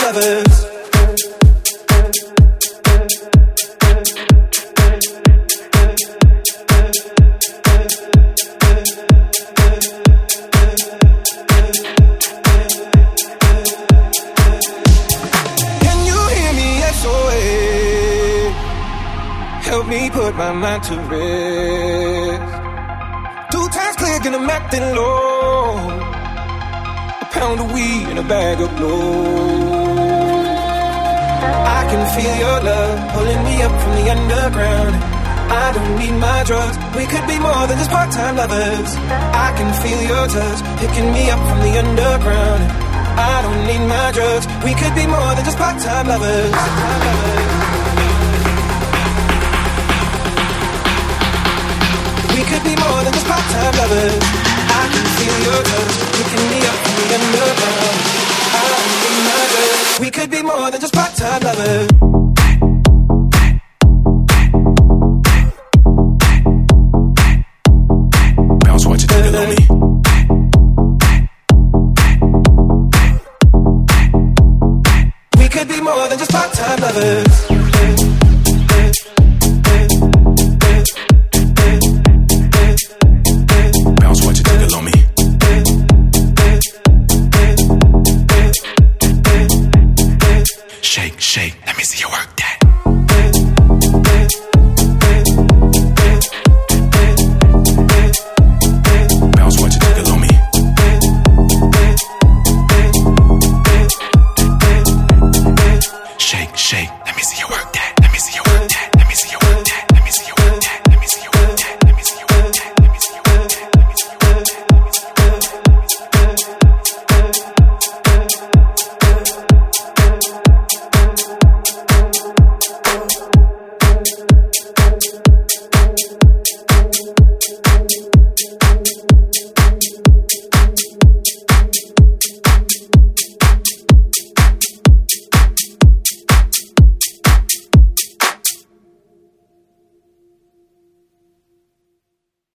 lovers. Help me put my mind to rest. 2 times click and I'm acting low. A pound of weed and a bag of blow. I can feel your love pulling me up from the underground. I don't need my drugs. We could be more than just part-time lovers. I can feel your touch picking me up from the underground. I don't need my drugs. We could be more than just part-time lovers. We could be more than just part-time lovers. I can feel your touch picking me up from the underground. I don't need my drugs. We could be more than just part-time lovers. Bounce, what you thinking on me? We could be more than just part-time lovers. Shake, shake.